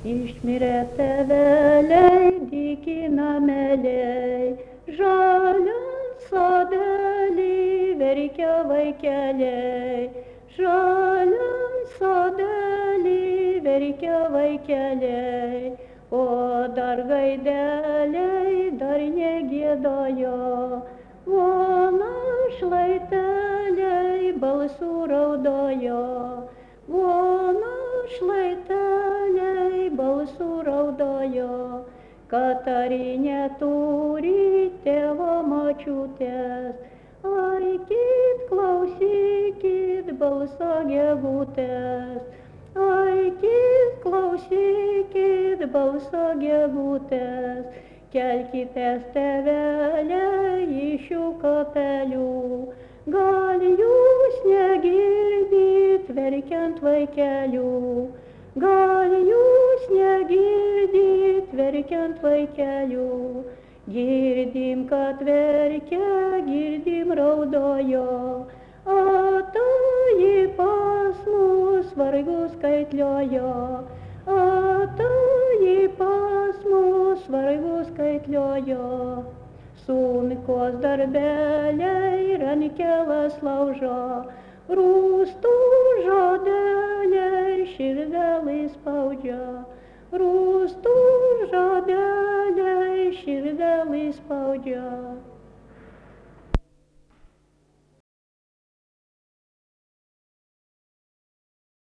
Išmirė tėveliai, dyki nameliai, žaliant sodelį verkia vaikeliai, žaliant sodelį verkia vaikeliai, o dar gaideliai dar negiedojo, o našlaiteliai balsų raudojo, o našlaiteliai balsų raudojo, Katarinė turi tėvo močiutės, aikit, klausykit balso gegutės, aikit, klausykit balso gegutės, kelkitės tėveliai iš šių kapelių, gal jūs negirdit verkiant vaikelių, gal jūs negirdit verkiant vaikelių, girdim, kad verkia, girdim raudojo, o toji pas mus vargus kaitliojo, o toji pas mus vargus kaitliojo. Sunkos darbeliai rankelas laužo, rūstų žodeliai širdelį spaudžia, rūstų žodeliai širdelį spaudžia.